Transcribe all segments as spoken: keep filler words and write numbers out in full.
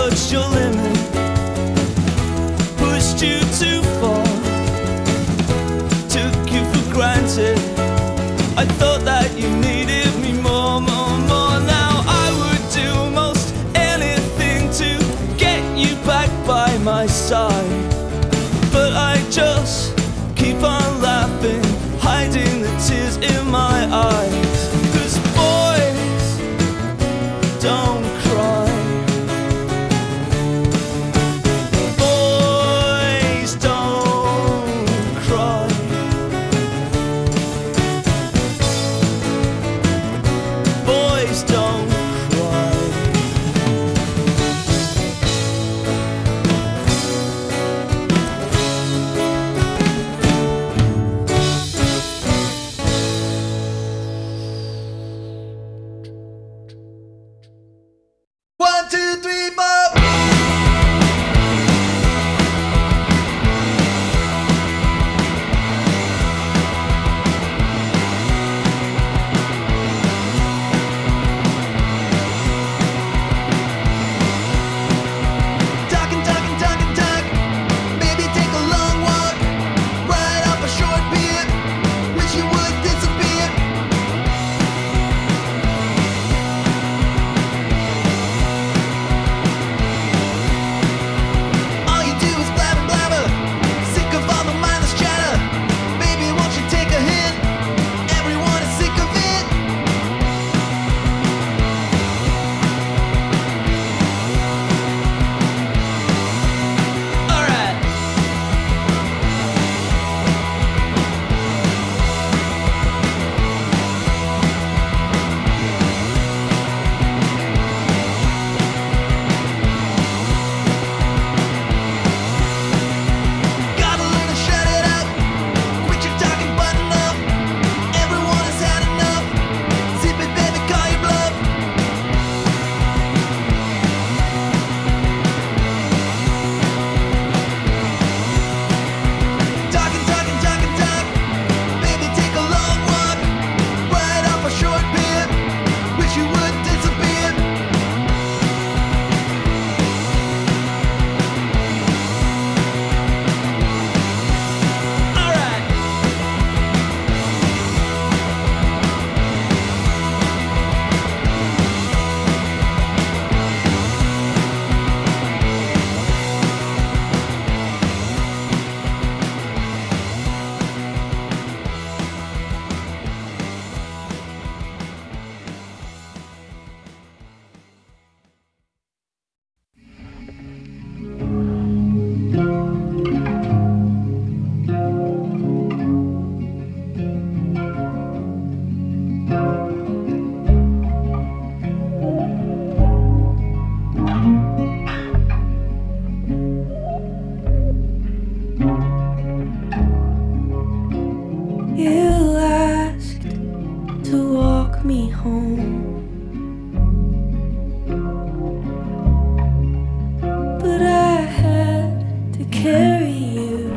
touched your limit, pushed you too far, took you for granted. I thought that you needed me more, more, more. Now I would do most anything to get you back by my side, but I just keep on laughing, hiding the tears in my eyes. 'Cause boys don't cry, boys don't cry, boys don't cry. One, two, three, four. Talk and talk and talk and talk. Maybe take a long walk. Ride off a short pier. Wish you would disappear. All you do is blabber, blabber. Sick of all the mindless chatter. Baby, won't you take a hint? Everyone is sick of it. Alright. Gotta learn to shut it up. Quit your talking, button up. Everyone has had enough. Zip it, baby, call your bluff. Talking, talking, talking, talk. Baby, take a long walk. Ride off a short pier. Wish you would disappear. Alright. You asked to walk me home, but I had to carry you.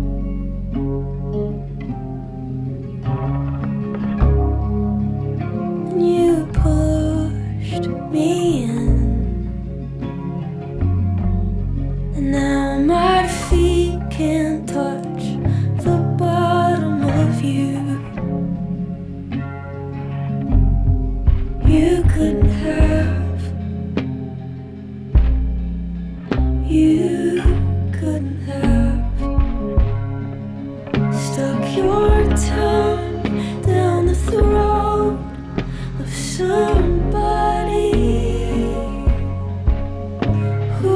And you pushed me in, and now my feet can't touch the bottom of you. You couldn't have, you couldn't have stuck your tongue down the throat of somebody who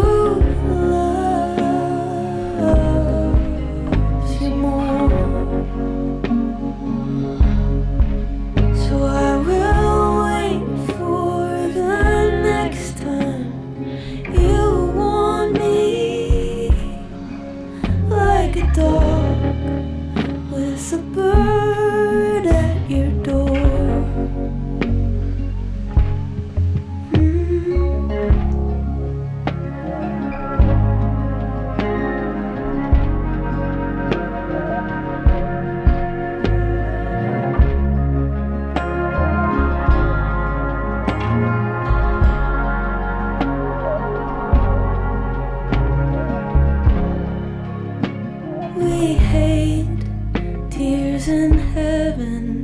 loves you more. So I will wait for the next time you want me. he's in heaven.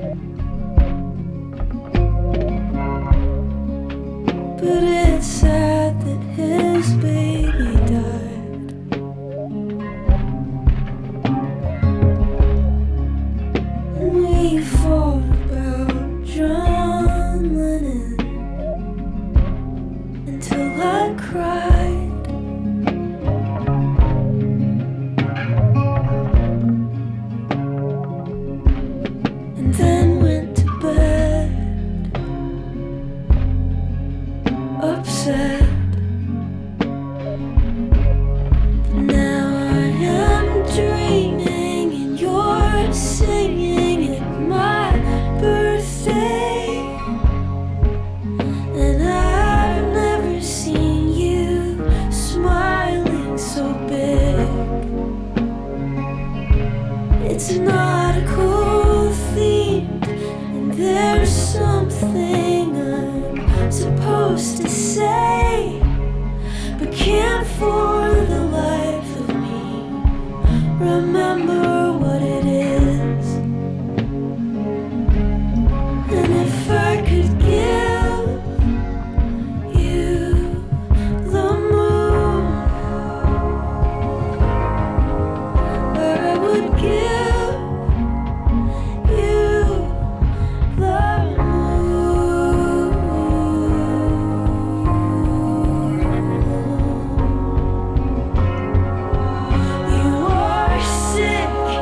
But it's sad that his baby died. And we fought about John Lennon until I cried. And then went to bed upset. Now I am dreaming and you're singing at my birthday. And I've never seen you smiling so big. It's not a cool theme, and there's something I'm supposed to say, but can't for the life of me remember what it is. And if I could give you the moon, I would give you the moon. You are sick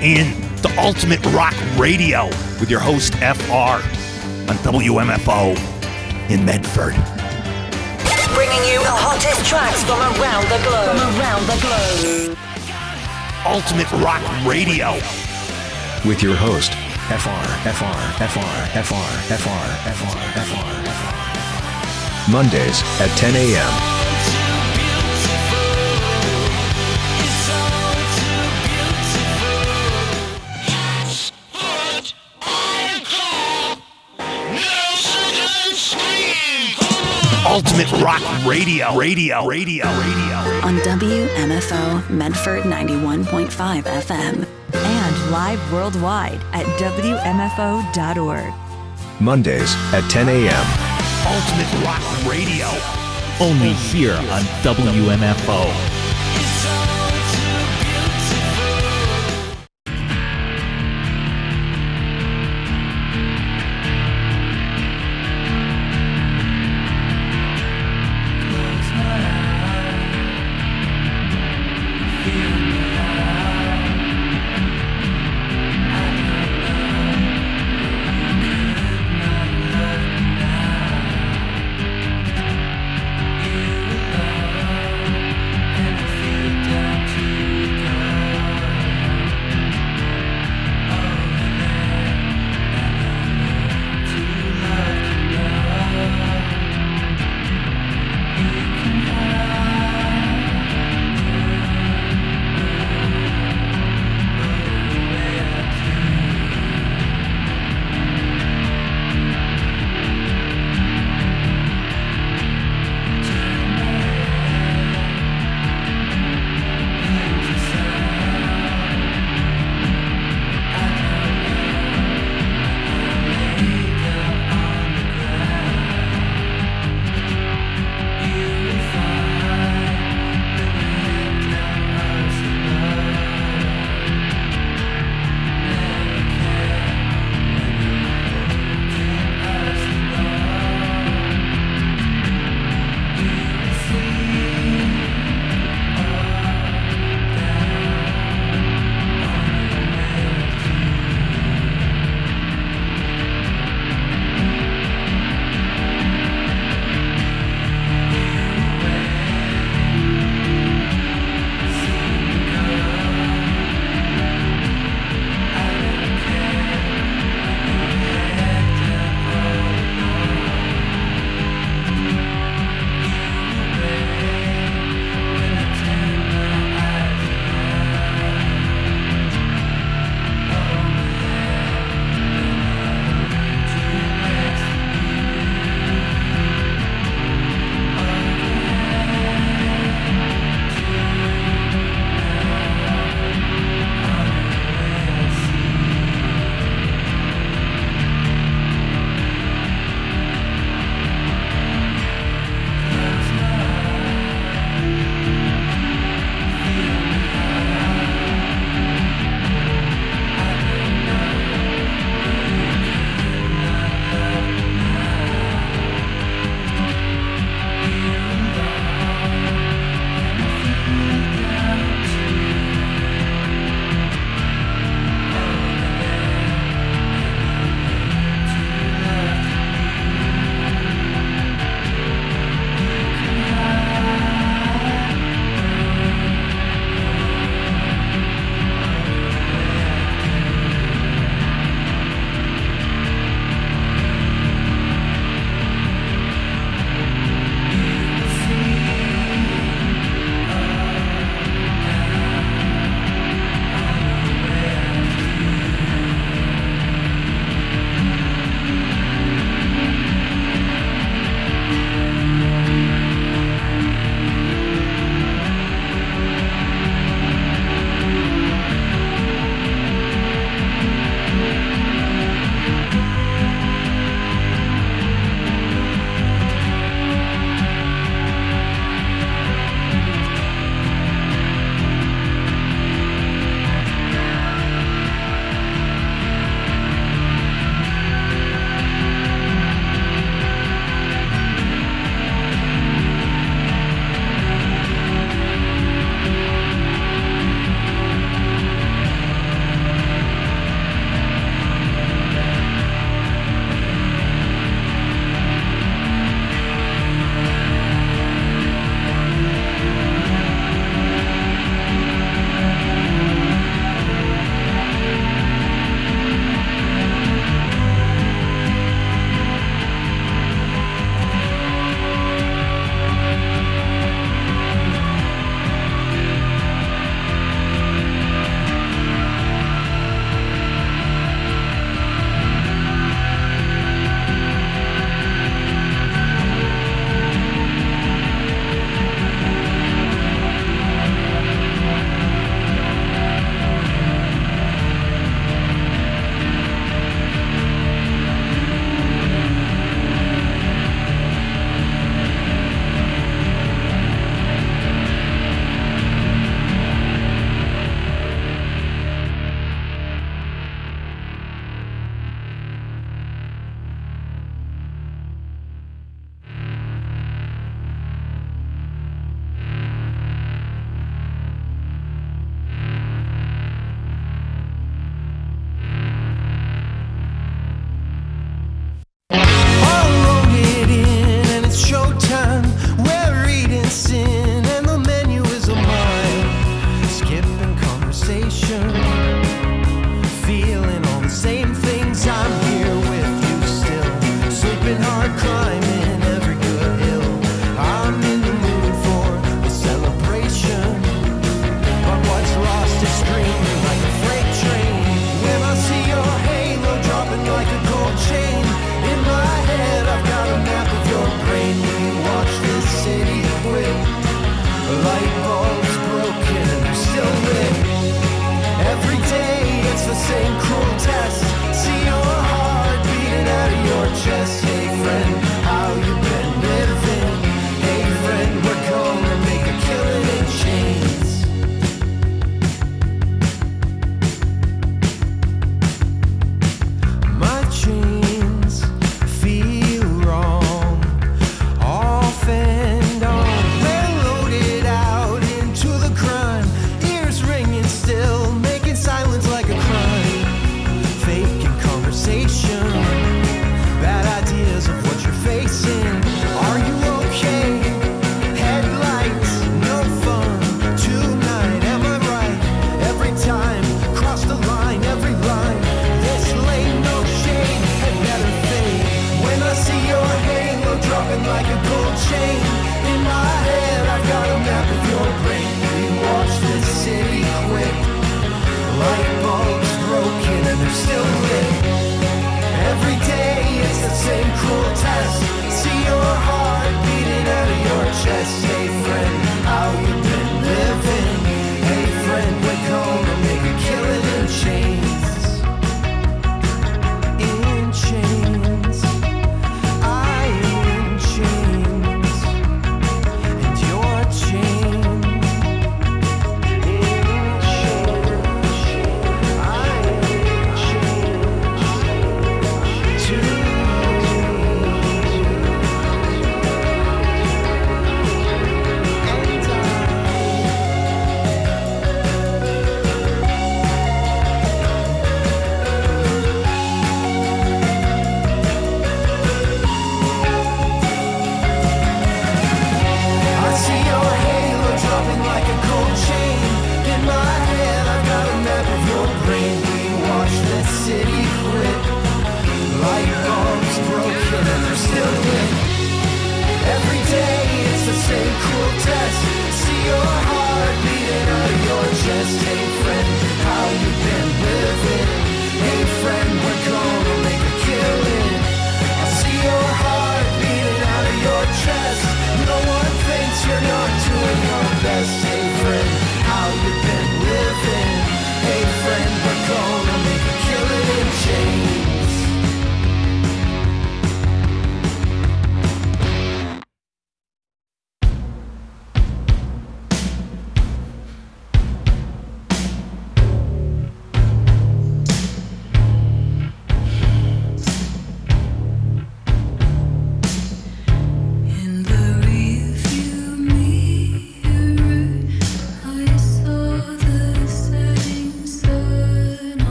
in to Ultimate Rock Radio with your host F R on W M F O in Medford. Bringing you the hottest tracks from around the globe. From around the globe. Ultimate Rock Radio with your host F R, F R, F R, F R, F R, F R, F R, F R. Mondays at ten a.m. Ultimate Rock Radio, Radio, Radio, Radio. On W M F O Medford ninety-one point five F M. And live worldwide at W M F O dot org. Mondays at ten a.m. Ultimate Rock Radio. Only here on W M F O. And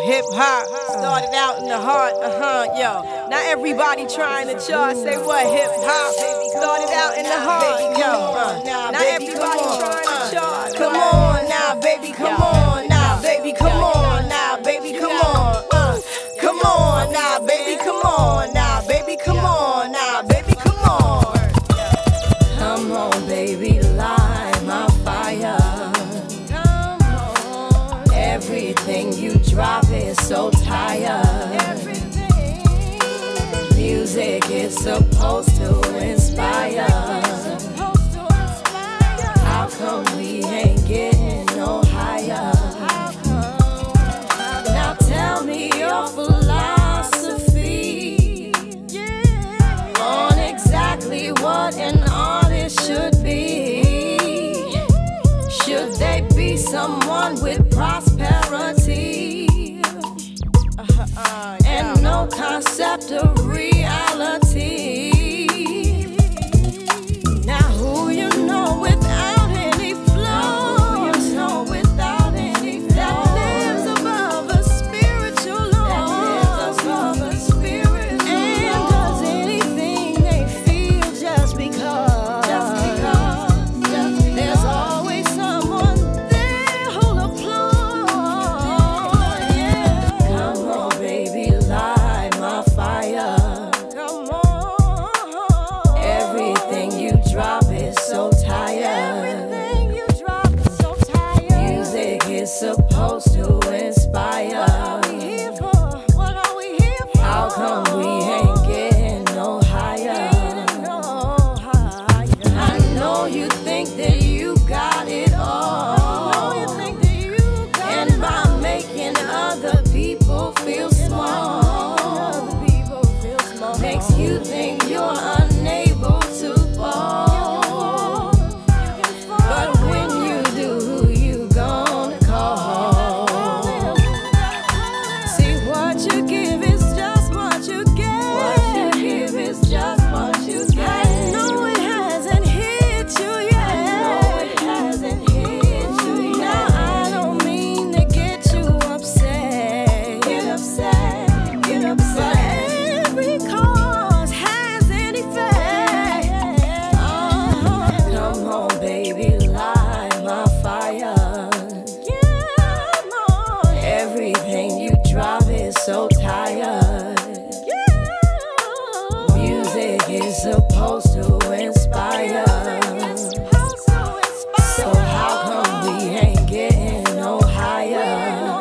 hip hop started out in the heart, uh huh, yo. Now everybody trying to chart, say what hip hop started out in the heart, yo. Uh, now everybody trying to chart. Come on now, baby, come on now, baby, come on now, baby, come on. Uh, come on now, baby, come on now, baby, come on now, baby, come on. Come on, baby, light my fire. Everything you drop is so tired. Music is supposed to inspire. How come we ain't getting no higher? Now tell me your philosophy on exactly what an artist should be. Should they be someone with prosperity uh, uh, and no concept of reality? Now who you know without any flow, you know without any flow, that lives above a spiritual law, that lives above a spiritual law, and does anything they feel just because, just because, just because. There's always someone there who'll applaud, yeah. Come on, baby, light my fire. Come on. Everything you drop is so tired. Everything you drop is so tired. Music is supposed to inspire. What are we here for? What are we here for? How come we ain't getting no higher? Getting no higher. I know you think that you got it all. I know you think that you got and it by all. Making other people feel small, other people feel small, makes you think you're unable to fall. But when you do, who you gonna call? See, what you give is just what you get. What you give is just what you get. I know it hasn't hit you yet. I know it hasn't hit you yet. Now I don't mean to get you upset. Get upset, get upset. But every cause has an effect. Uh-huh. Come on, baby, light my fire. Come on. Everything you drop is so tired. Music is supposed to inspire. So how come we ain't getting no higher?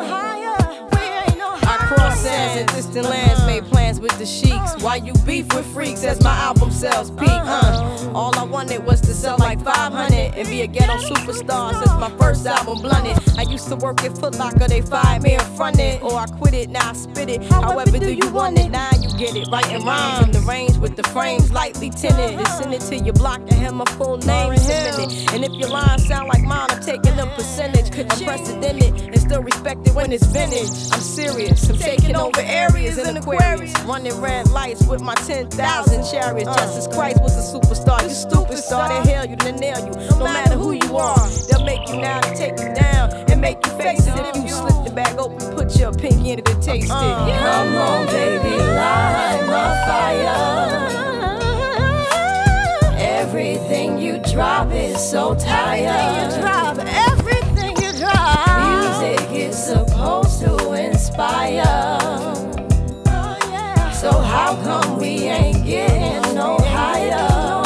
I cross sands and distant lands, made plans with the sheiks. Why you beef with freaks as my album sells peak, huh? All I wanted was to sell like five hundred and be a ghetto superstar since my first album blunted. I used to work at Foot Locker, they fired me and fronted, or I quit it, now I spit it. However do you want it? Now you get it, writing rhymes in the range with the frames lightly tinted. And send it to your block and have my full name submitted. And if your lines sound like mine, I'm taking a percentage. Unprecedented and still respected when it's vintage. I'm serious, I'm taking over areas in Aquarius, running red lights with my ten thousand chariots. Jesus Christ was a superstar, you stupid star. They hail you, they nail you, no matter who you are. They'll make you now to take you down and make you face it. If you slip the bag open, put your pinky in it and taste it. Come on, baby, light my fire. Everything you drop is so tired. Everything you drop, music is supposed to inspire. So how come we ain't getting no higher?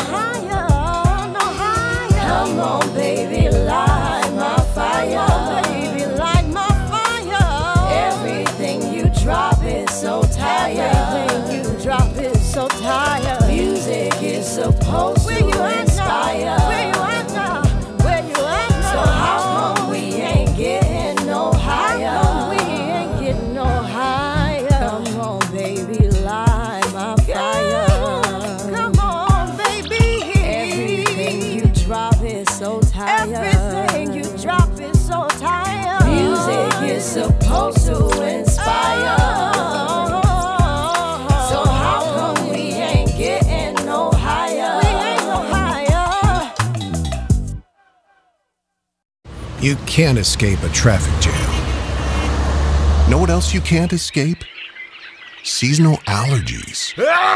Come on, baby, light my fire. Baby, light my fire. Everything you drop is so tired. Everything you drop is so tired. Music is supposed to inspire. Where you at now? Where you at now? So how come we ain't getting no higher? How come we ain't getting no higher? Come on, baby, light my fire. Come on, baby. Everything you drop is so tired. Everything you drop is so tired. Music is supposed to inspire. So how come we ain't getting no higher? We ain't no higher. You can't escape a traffic jam. Know what else you can't escape? Seasonal allergies.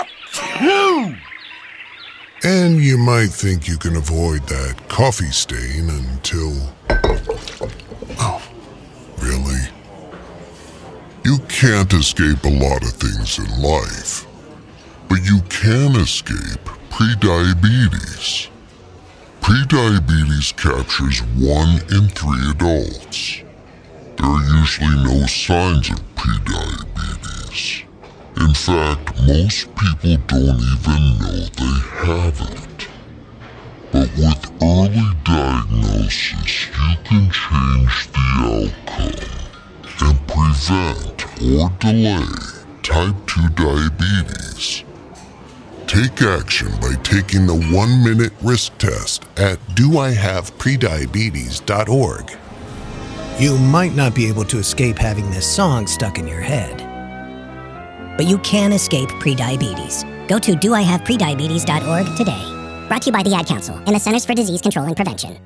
And you might think you can avoid that coffee stain until... Oh, really? You can't escape a lot of things in life, but you can escape prediabetes. Prediabetes captures one in three adults. There are usually no signs of prediabetes. In fact, most people don't even know they have it. But with early diagnosis, you can change the outcome and prevent or delay type two diabetes. Take action by taking the one-minute risk test at do I have prediabetes dot org. You might not be able to escape having this song stuck in your head. But you can escape prediabetes. Go to do I have prediabetes dot org today. Brought to you by the Ad Council and the Centers for Disease Control and Prevention.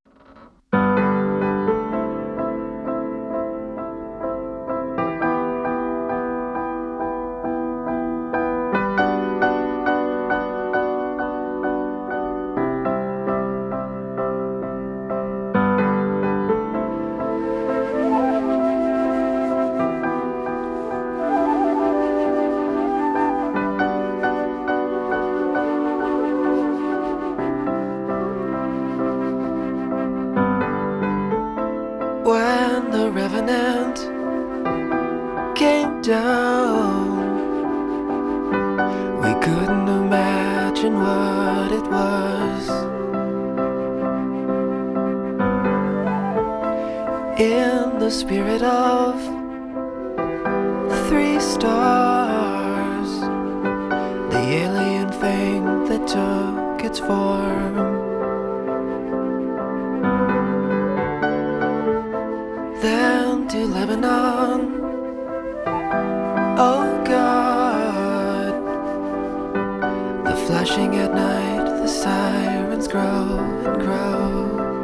When the Revenant came down, we couldn't imagine what it was. In the spirit of the three stars, the alien thing that took its form. Then to Lebanon, oh God, the flashing at night, the sirens grow and grow.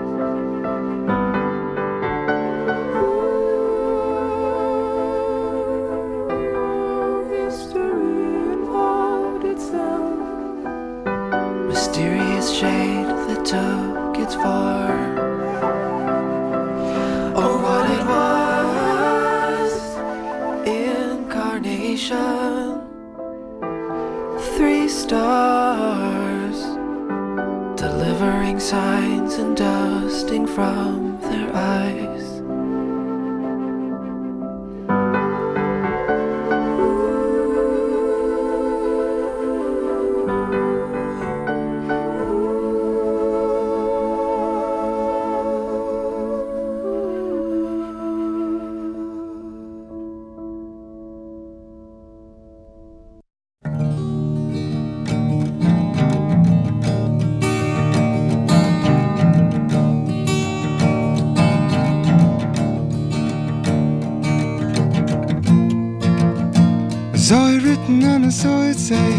History involved itself, mysterious shade that took its form. Or what it was, incarnation, three stars, delivering signs and dusting from their eyes. I saw it written and I saw it say,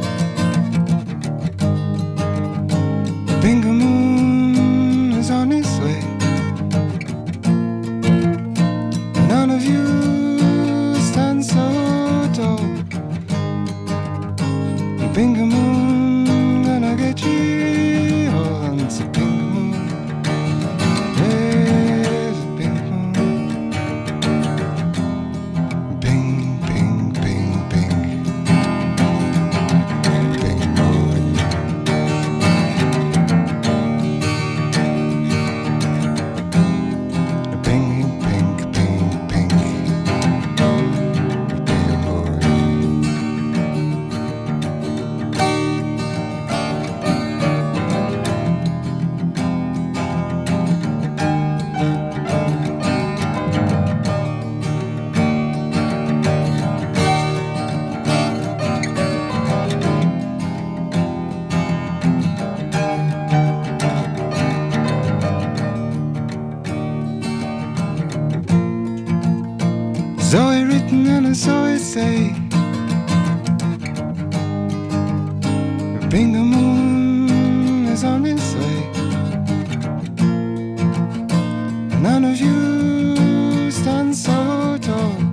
Bingo Moon is on its way. None of you stand so tall. Bingo Moon gonna get you all. It's a Bingo Moon. There's a Bingo Moon. Bing, bing, bing, bing. Bing Moon. Bing, bing, bing, bing. Bing Moon. Saw it written and I saw it say, Bingo Moon is on its way. None of you stand so tall.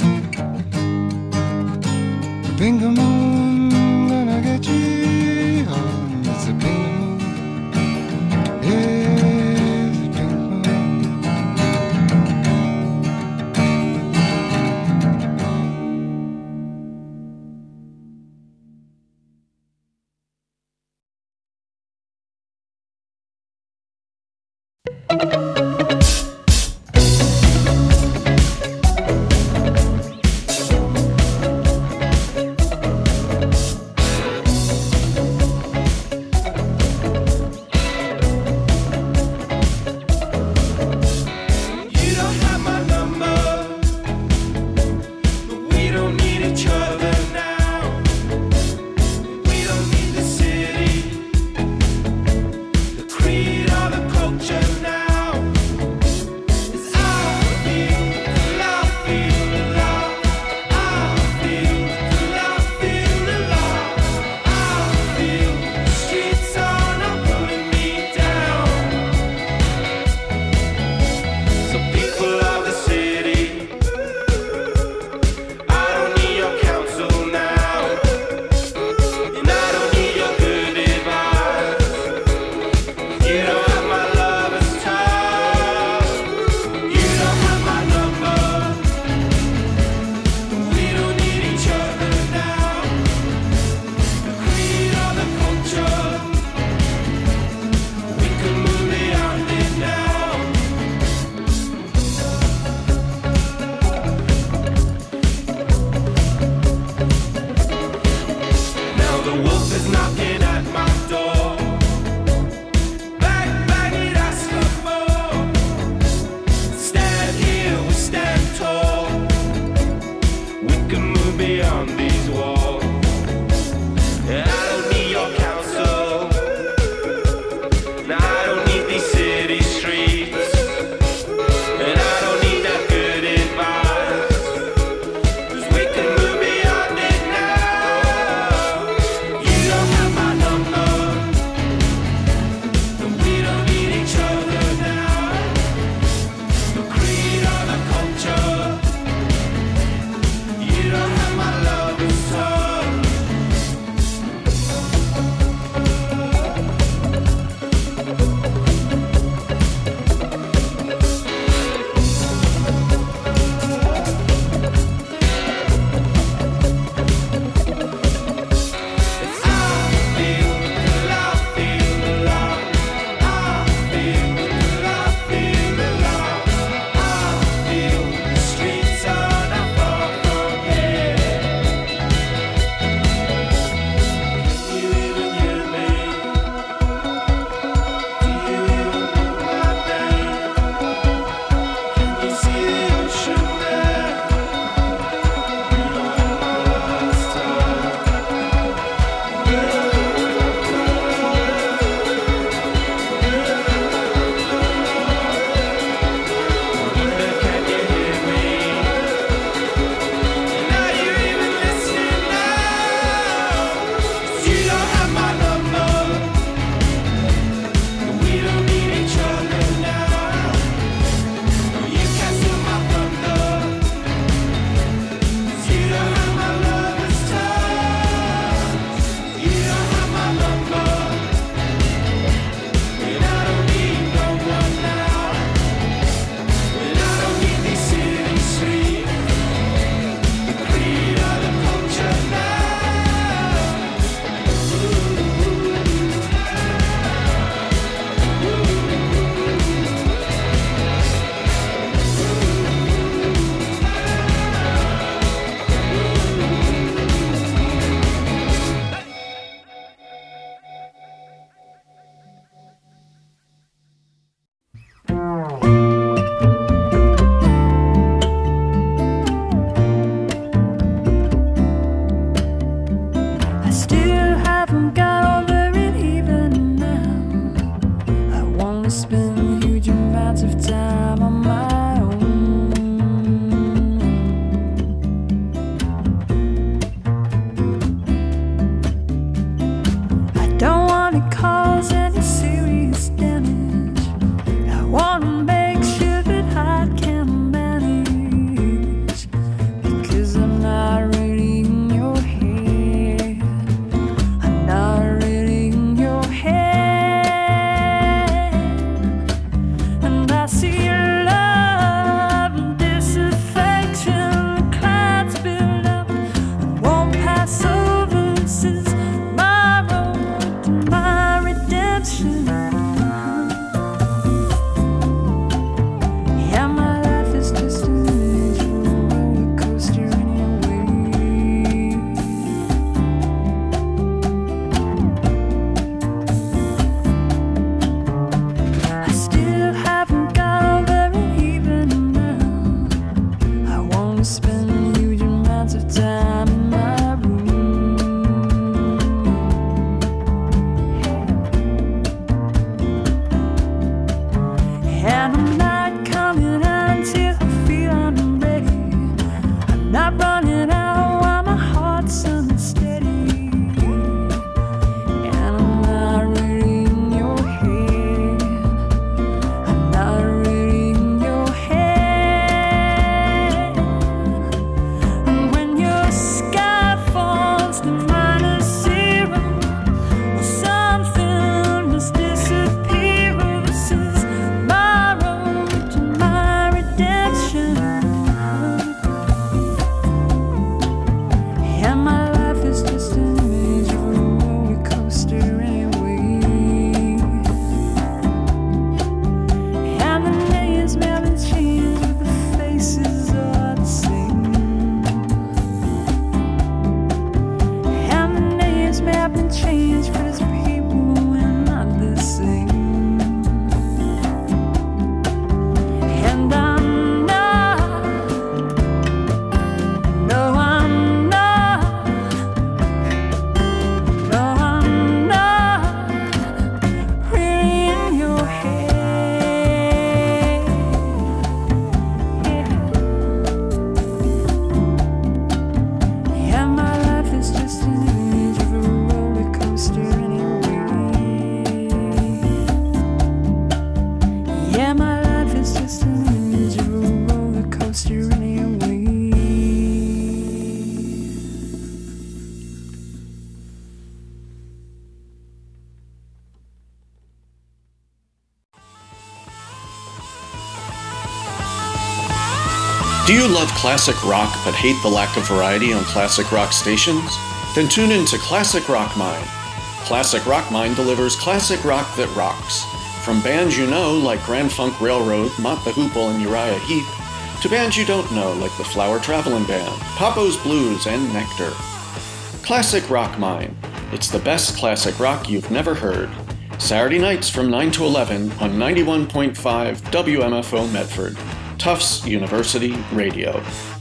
Do you love classic rock but hate the lack of variety on classic rock stations? Then tune in to Classic Rock Mine. Classic Rock Mine delivers classic rock that rocks. From bands you know like Grand Funk Railroad, Mott the Hoople, and Uriah Heep, to bands you don't know like the Flower Traveling Band, Papo's Blues, and Nectar. Classic Rock Mine. It's the best classic rock you've never heard. Saturday nights from nine to eleven on ninety-one point five W M F O Medford, Tufts University Radio.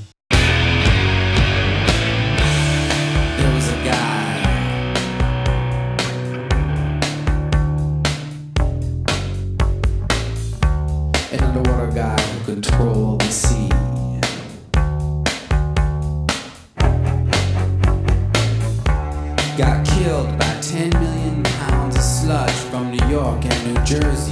There was a guy an underwater guy who controlled the sea. Got killed by ten million pounds of sludge from New York and New Jersey.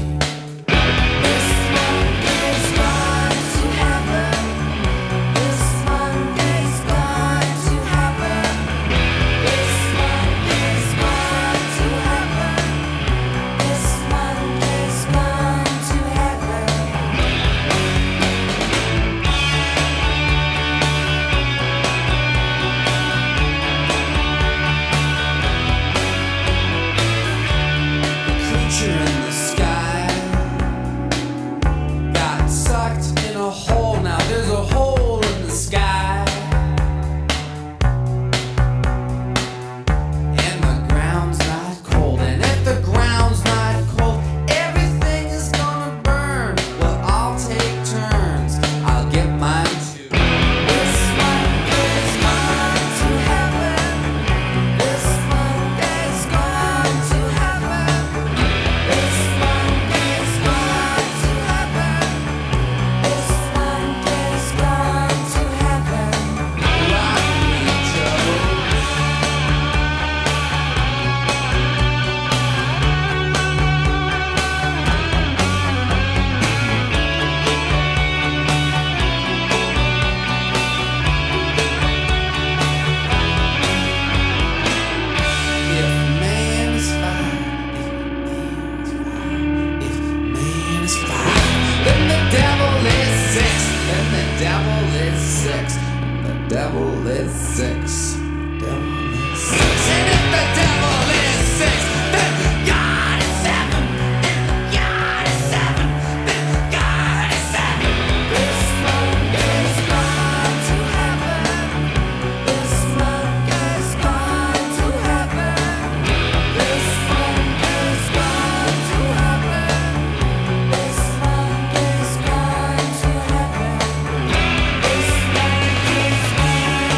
This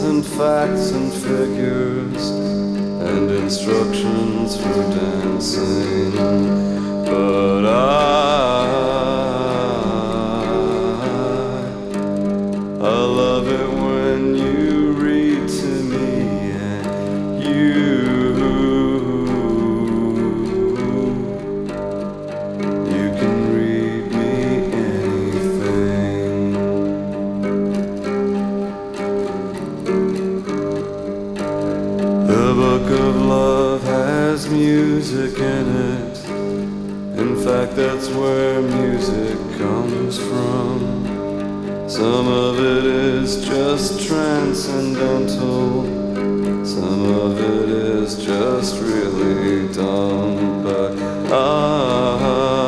and facts and figures and instructions for dancing. But I, I love it when you read to me and you, you can read me anything. The book of love has music in it. In fact, that's where music comes from. Some of it is just transcendental, some of it is just really dumb. But I,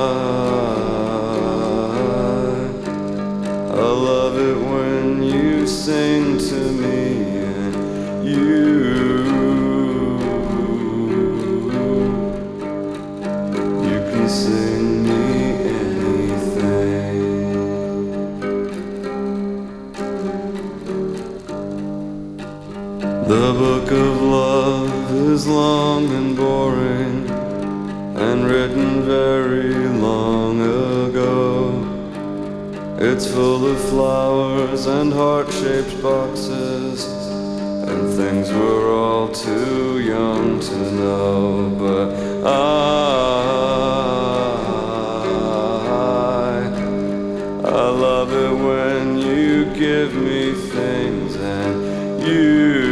I love it when you sing to me and you, you can sing me anything. The book of love is long and boring and written very long ago. It's full of flowers and heart-shaped boxes and things we're all too young to know. But I, I love it when you give me things and you,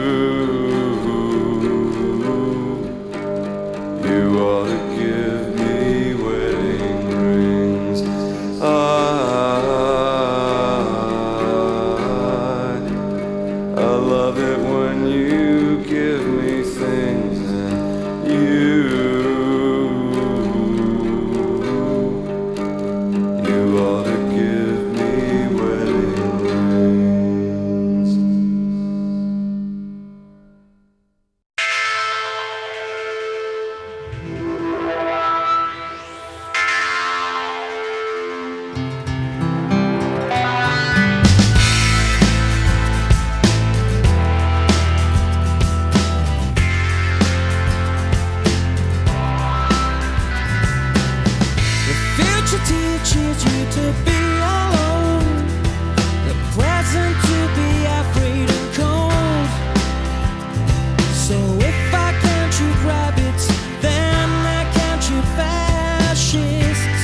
you ought to give me wedding rings. I, I love it when you give me things and you, you ought to give me wedding rings. Future teaches you to be alone, the present to be afraid and cold. So if I can't shoot rabbits, then I can't shoot fascists.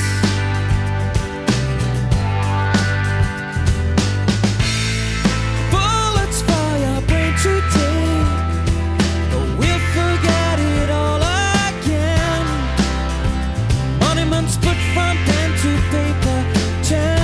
Bullets fire brain today, but we'll forget it all again. Monuments put from pen to paper.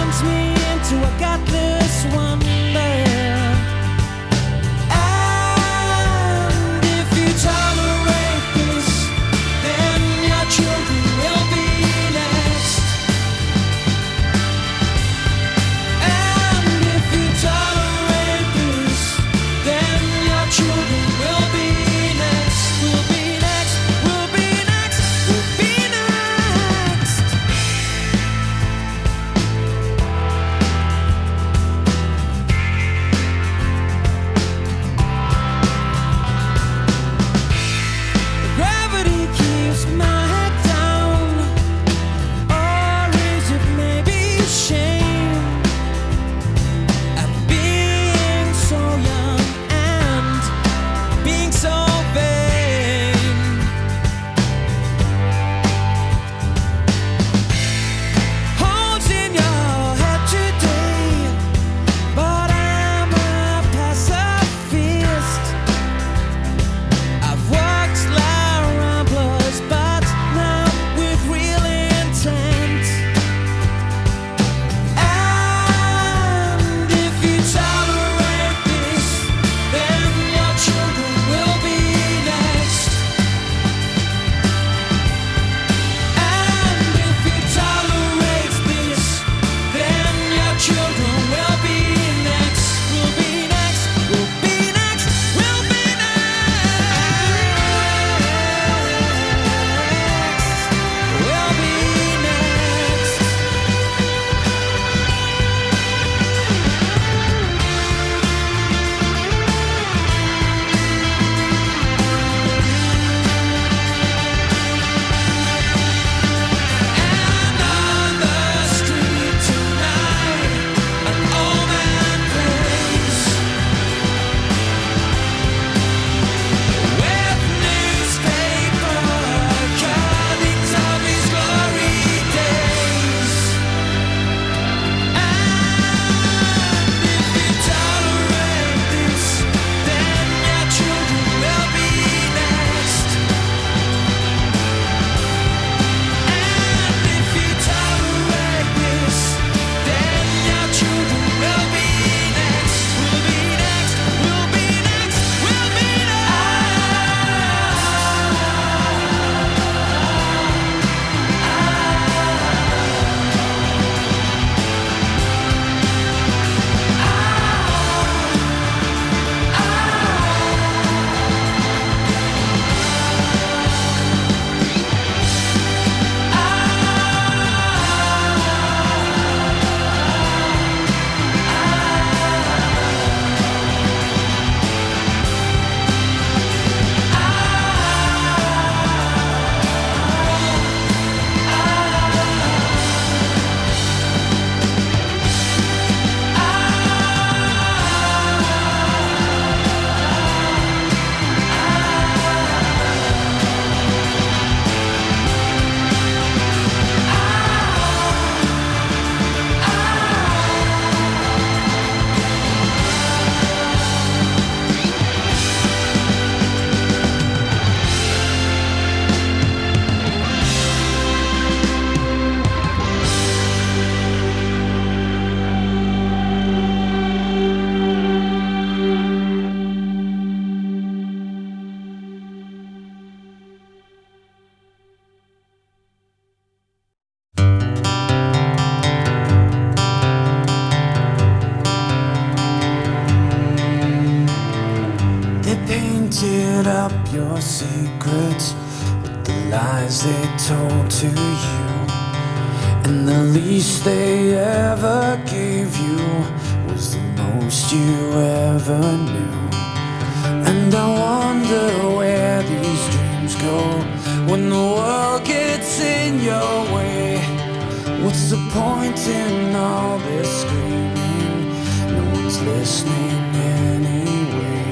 covered up your secrets with the lies they told to you, and the least they ever gave you was the most you ever knew. And I wonder where these dreams go when the world gets in your way. What's the point in all this screaming? No one's listening anyway.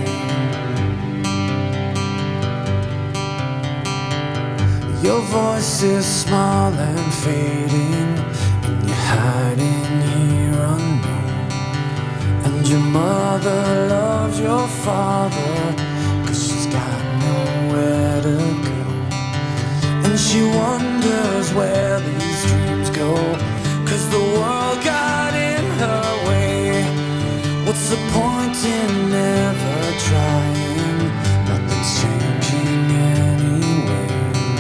Your voice is small and fading, and you're hiding here unknown. And your mother loves your father, 'cause she's got nowhere to go. And she wonders where these dreams go, 'cause the world got in her way. What's the point in never trying? Nothing's changing anyway.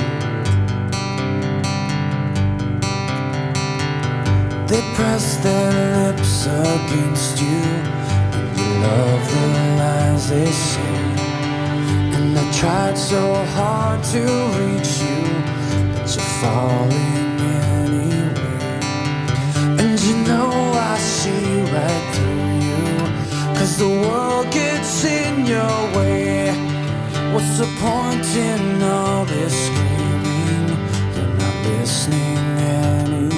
They press their lips against you, and you love the lies they say. And I tried so hard to reach you, but you're falling anyway. And you know I see right through you, 'cause the world gets in your way. What's the point in all this screaming? You're not listening anyway.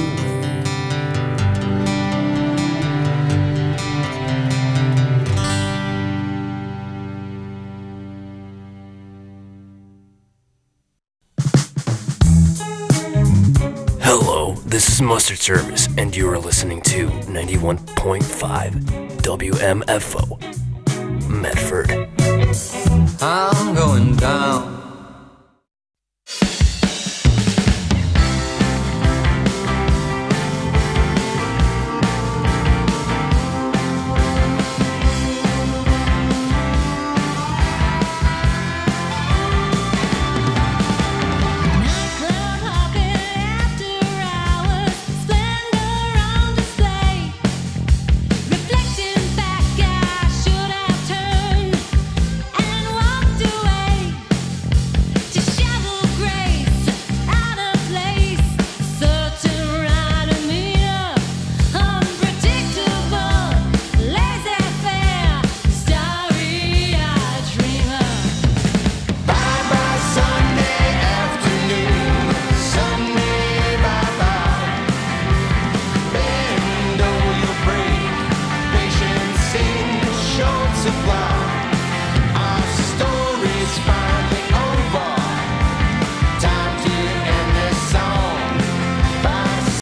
Hello, this is Mustard Service, and you are listening to ninety-one point five W M F O, Medford. I'm going down